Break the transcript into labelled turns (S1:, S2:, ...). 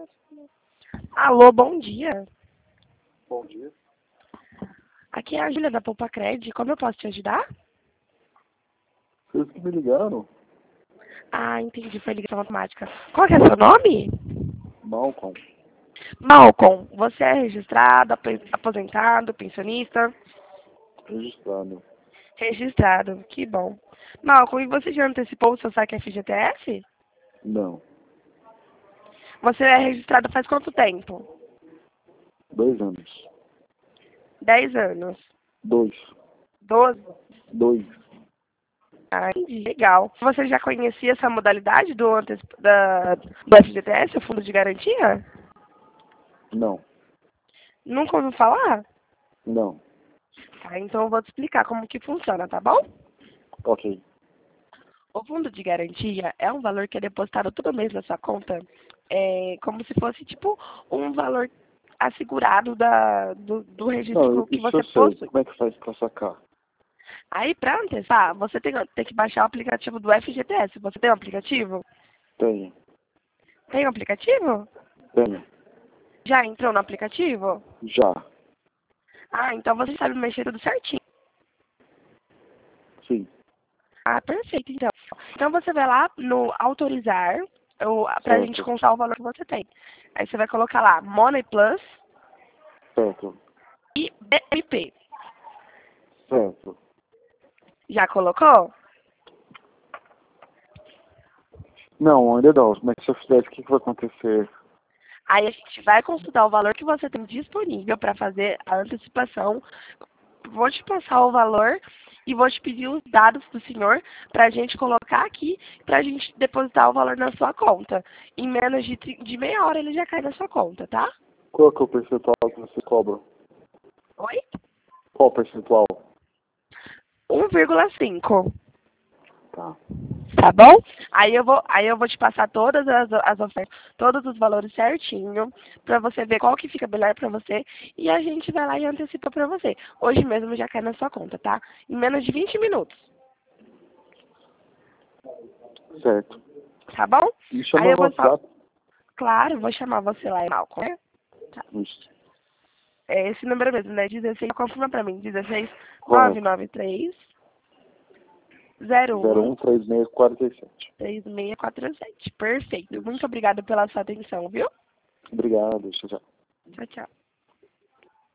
S1: Alô, bom dia.
S2: Bom dia.
S1: Aqui é a Júlia da Poupa Cred. Como eu posso te ajudar?
S2: Vocês que me ligaram?
S1: Ah, entendi. Foi ligação automática. Qual que é o seu nome?
S2: Malcolm.
S1: Malcolm. Você é registrado, aposentado, pensionista?
S2: Registrado.
S1: Registrado. Que bom. Malcolm, e você já antecipou o seu saque FGTS?
S2: Não.
S1: Você é registrado faz quanto tempo?
S2: 2 anos.
S1: 10 anos.
S2: 2.
S1: 12?
S2: 2.
S1: Ah, entendi. Legal. Você já conhecia essa modalidade do FGTS, o Fundo de Garantia?
S2: Não.
S1: Nunca ouviu falar?
S2: Não.
S1: Tá, então eu vou te explicar como que funciona, tá bom?
S2: Ok.
S1: O fundo de garantia é um valor que é depositado todo mês na sua conta, como se fosse tipo um valor assegurado do
S2: Não,
S1: registro que
S2: isso eu
S1: você
S2: sei.
S1: possui.
S2: Como é que faz pra sacar?
S1: Aí, para antecipar, você tem que baixar o aplicativo do FGTS. Você tem um aplicativo?
S2: Tenho.
S1: Tem um aplicativo?
S2: Tenho.
S1: Já entrou no aplicativo?
S2: Já.
S1: Ah, então você sabe mexer tudo certinho.
S2: Sim.
S1: Ah, perfeito, então. Então você vai lá no autorizar, para a gente
S2: Certo.
S1: contar o valor que você tem. Aí você vai colocar lá Money Plus
S2: Certo.
S1: e BLP.
S2: Certo.
S1: Já colocou?
S2: Não, ainda não. Mas se eu fizer isso, o que vai acontecer?
S1: Aí a gente vai consultar o valor que você tem disponível para fazer a antecipação. Vou te passar o valor e vou te pedir os dados do senhor para a gente colocar aqui, para a gente depositar o valor na sua conta. Em menos de meia hora ele já cai na sua conta, tá?
S2: Qual que é o percentual que você cobra?
S1: Oi?
S2: Qual o percentual?
S1: 1,5.
S2: Tá.
S1: Tá bom? Aí eu vou te passar todas as ofertas, todos os valores certinho, pra você ver qual que fica melhor pra você, e a gente vai lá e antecipa pra você. Hoje mesmo já cai na sua conta, tá? Em menos de 20 minutos,
S2: Certo.
S1: tá bom?
S2: Me chama
S1: Aí eu
S2: no
S1: vou só,
S2: WhatsApp.
S1: claro, vou chamar você lá, Malcolm, né? Tá.
S2: Isso.
S1: É esse número mesmo, né? 16, confirma pra mim, 16
S2: Correto.
S1: 993 01
S2: 013647.
S1: 3647. Perfeito. Muito
S2: Isso.
S1: obrigada pela sua atenção, viu?
S2: Obrigado. Tchau, tchau.
S1: Tchau, tchau.